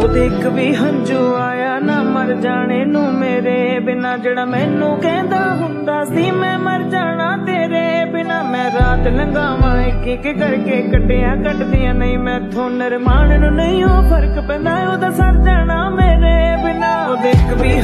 ਇੱਕ ਵੀ ਹੰਝੂ ਆਇਆ ਨਾ ਮਰ ਜਾਣੇ ਨੂੰ ਮੇਰੇ ਬਿਨਾ, ਜਿਹੜਾ ਮੈਨੂੰ ਕਹਿੰਦਾ ਹੁੰਦਾ ਸੀ ਮੈਂ ਮਰ ਜਾਣਾ ਤੇਰੇ ਬਿਨਾ। ਮੈਂ ਰਾਤ ਲੰਘਾਵਾਂ ਇੱਕ ਇੱਕ ਕਰਕੇ ਕੱਟਿਆਂ ਕੱਟਦੀਆਂ ਨਹੀਂ ਮੈਥੋਂ, ਨਿਰਮਾਣ ਨੂੰ ਨਹੀਂ ਉਹ ਫਰਕ ਪੈਂਦਾ ਉਹਦਾ ਸਰ ਜਾਣਾ ਮੇਰੇ ਬਿਨਾ। ਉਹਦੇ ਇੱਕ ਵੀ